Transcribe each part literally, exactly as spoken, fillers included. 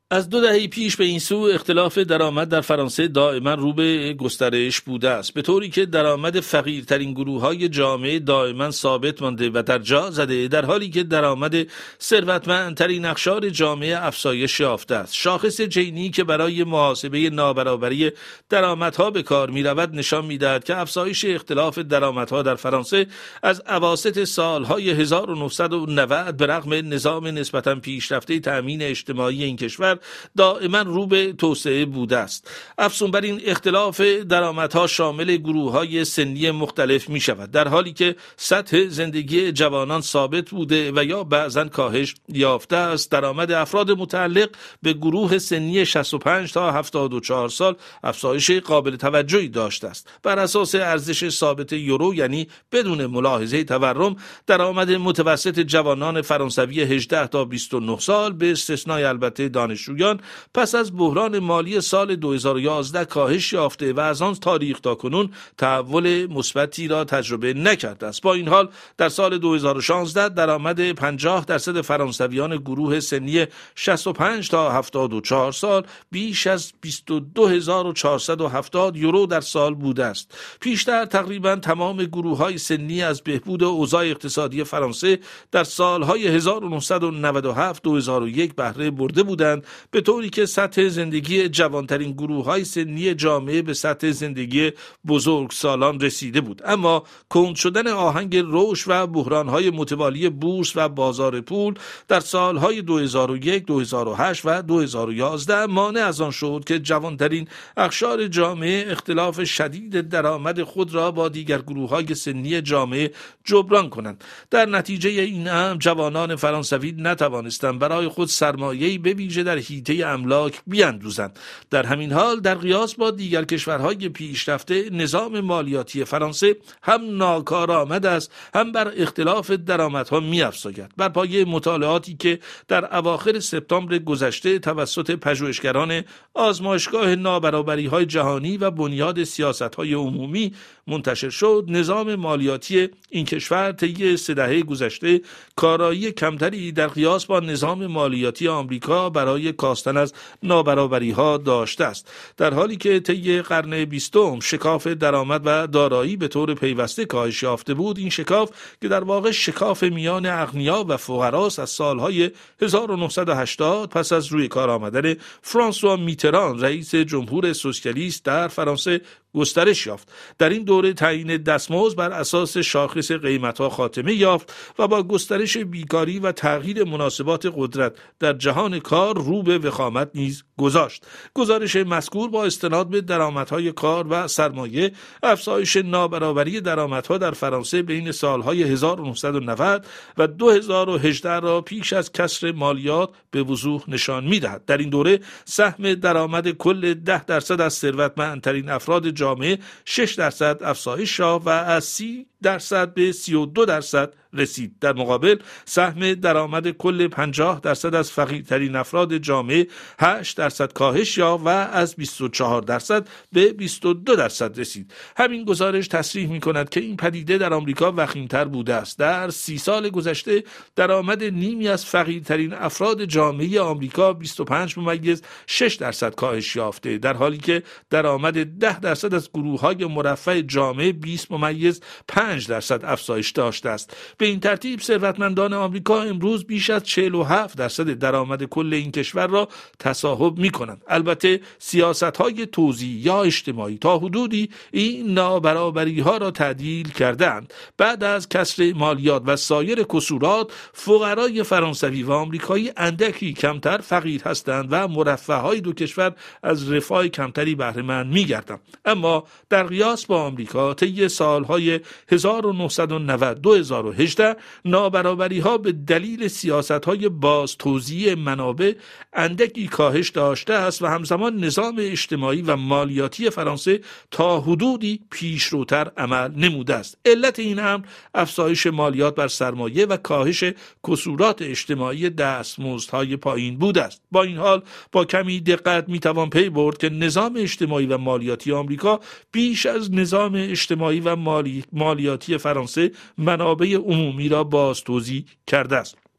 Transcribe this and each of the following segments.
از دو دهه پیش به این سو اختلاف درآمد در فرانسه دائما رو به گسترش بوده است، به طوری که درآمد فقیرترین گروه‌های جامعه دائما ثابت مانده و در جا زده، در حالی که درآمد ثروتمندترین اقشار جامعه افزایش یافته است. شاخص جینی که برای محاسبه نابرابری درآمدها به کار می‌رود نشان می‌دهد که افزایش اختلاف درآمدها در فرانسه از اواسط سال‌های هزار و نهصد و نود به رغم نظام نسبتاً پیشرفته تأمین اجتماعی این کشور دائما رو به توسعه بوده است. افزون بر این اختلاف درآمدها شامل گروه‌های سنی مختلف می شود، در حالی که سطح زندگی جوانان ثابت بوده و یا بعضاً کاهش یافته است. درآمد افراد متعلق به گروه سنی شصت و پنج تا هفتاد و چهار سال افزایش قابل توجهی داشته است. بر اساس ارزش ثابت یورو، یعنی بدون ملاحظه تورم، درآمد متوسط جوانان فرانسوی هجده تا بیست و نه سال به استثنای البته دانشجویان پس از بحران مالی سال دو هزار و یازده کاهش یافته و از آن تاریخ تا کنون تحول مثبتی را تجربه نکرده است. با این حال در سال دو هزار و شانزده درآمد پنجاه درصد فرانسویان گروه سنی شصت و پنج تا هفتاد و چهار سال بیش از بیست و دو هزار و چهارصد و هفتاد یورو در سال بوده است. پیشتر تقریبا تمام گروه‌های سنی از بهبود اوضاع اقتصادی فرانسه در سال‌های هزار و نهصد و نود و هفت تا دو هزار و یک بهره برده بودند، به طوری که سطح زندگی جوانترین گروه‌های سنی جامعه به سطح زندگی بزرگسالان رسیده بود. اما کند شدن آهنگ رشد و بحران‌های متوالی بورس و بازار پول در سال‌های دو هزار و یک، دو هزار و هشت و دو هزار و یازده مانع از آن شد که جوانترین اقشار جامعه اختلاف شدید درآمد خود را با دیگر گروه‌های سنی جامعه جبران کنند. در نتیجه این امر جوانان فرانسوی نتوانستند برای خود سرمایه‌ای به ویژه در حیطه املاک بیاندوزند. در همین حال در قیاس با دیگر کشورهای پیشرفته نظام مالیاتی فرانسه هم ناکارآمد است، هم بر اختلاف درآمدها می‌افزاید. بر پایه مطالعاتی که در اواخر سپتامبر گذشته توسط پژوهشگران آزمایشگاه نابرابری‌های جهانی و بنیاد سیاست‌های عمومی منتشر شد، نظام مالیاتی این کشور طی سه دهه گذشته کارایی کمتری در قیاس با نظام مالیاتی آمریکا برای کاستن از نابرابری‌ها داشته است. در حالی که طی قرن بیستم شکاف درآمد و دارایی به طور پیوسته کاهش یافته بود، این شکاف که در واقع شکاف میان اغنیا و فقراست از سالهای هزار و نهصد و هشتاد پس از روی کار آمدن فرانسوا میتران رئیس جمهور سوسیالیست در فرانسه گسترش یافت. در این دوره تعیین دستمزد بر اساس شاخص قیمت‌ها خاتمه یافت و با گسترش بیکاری و تغییر مناسبات قدرت در جهان کار رو به وخامت نیز گذاشت. گزارش مذکور با استناد به درآمدهای کار و سرمایه، افزایش نابرابری درآمدها در فرانسه بین سالهای هزار و نهصد و نود و دو هزار و هجده را پیش از کسر مالیات به وضوح نشان می‌دهد. در این دوره سهم درآمد کل ده درصد از ثروتمندترین افراد جامعه شش درصد افزایش یافت و از سی درصد به سی و دو درصد رسید. در مقابل سهم درآمد کل پنجاه درصد از فقیرترین افراد جامعه هشت درصد کاهش یافت و از بیست و چهار درصد به بیست و دو درصد رسید. همین گزارش تصریح می‌کند که این پدیده در آمریکا وخیم‌تر بوده است. در سی سال گذشته درآمد نیمی از فقیرترین افراد جامعه آمریکا بیست و پنج ممیز شش درصد کاهش یافته، در حالی که درآمد ده درصد از گروه‌های مرفه جامعه بیست ممیز پنج درصد افزایش داشته است. به این ترتیب ثروتمندان آمریکا امروز بیش از چهل و هفت درصد درآمد کل این کشور را تصاحب می‌کنند. البته سیاست‌های توزیعی یا اجتماعی تا حدودی این نابرابری‌ها را تعدیل کردند. بعد از کسر مالیات و سایر کسورات، فقرای فرانسوی و آمریکایی اندکی کمتر فقیر هستند و مرفه‌های دو کشور از رفاه کمتری بهره مند می‌گردند. اما در قیاس با آمریکا طی سال‌های هزار و نهصد و نود تا دو هزار و هجده نابرابری‌ها به دلیل سیاست‌های باز توزیع منابع اندکی کاهش داشته است و همزمان نظام اجتماعی و مالیاتی فرانسه تا حدودی پیشروتر عمل نموده است. علت این امر افزایش مالیات بر سرمایه و کاهش کسورات اجتماعی دستمزدهای پایین بوده است. با این حال با کمی دقت میتوان پی برد که نظام اجتماعی و مالیاتی آمریکا بیش از نظام اجتماعی و مالی... مالیاتی فرانسه منابع عمومی را باز توزیع کرده است.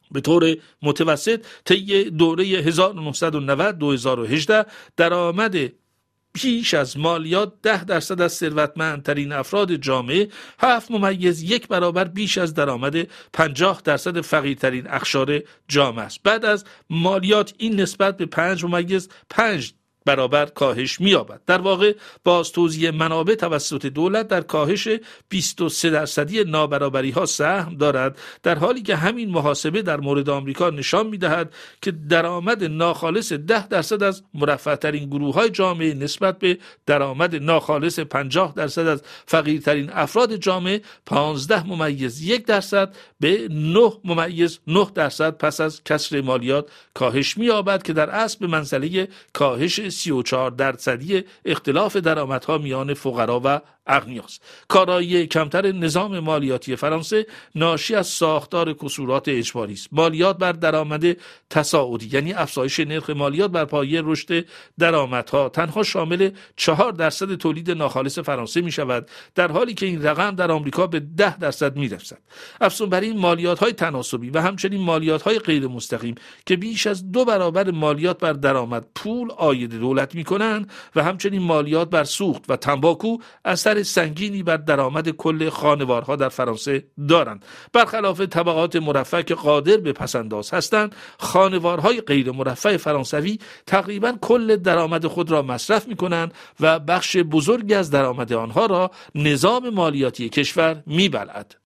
به طور متوسط طی دوره هزار و نهصد و نود تا دو هزار و هجده درآمد بیش از مالیات ده درصد از ثروتمندترین افراد جامعه هفت ممیز یک برابر بیش از درآمد پنجاه درصد فقیرترین اقشار جامعه است. بعد از مالیات این نسبت به پنج ممیز پنج برابر کاهش می‌یابد. در واقع باز توزیع منابع توسط دولت در کاهش بیست و سه درصدی نابرابری‌ها سهم دارد، در حالی که همین محاسبه در مورد آمریکا نشان می‌دهد که درآمد ناخالص ده درصد از مرفه‌ترین گروه‌های جامعه نسبت به درآمد ناخالص پنجاه درصد از فقیرترین افراد جامعه پانزده ممیز یک درصد به نه ممیز نه درصد پس از کسر مالیات کاهش می‌یابد که در اصل به منزله کاهش سی و چهار درصدی اختلاف درآمدها میان فقرا و اغنیاست. کارایی کمتر نظام مالیاتی فرانسه ناشی از ساختار کسورات اجباری است. مالیات بر درآمد تصاعدی یعنی افزایش نرخ مالیات بر پایه رشد درآمدها تنها شامل چهار درصد تولید ناخالص فرانسه می شود، در حالی که این رقم در آمریکا به ده درصد می رسد. افزون بر این مالیات‌های تناسبی و همچنین مالیات‌های غیر مستقیم که بیش از دو برابر مالیات بر درآمد پول عاید دولت می کنند و همچنین مالیات بر سوخت و تنباکو اثر سنگینی بر درآمد کل خانوارها در فرانسه دارند. برخلاف طبقات مرفه که قادر به پسنداز هستند، خانوارهای غیر مرفه فرانسوی تقریبا کل درآمد خود را مصرف می کنند و بخش بزرگی از درآمد آنها را نظام مالیاتی کشور می بلعد.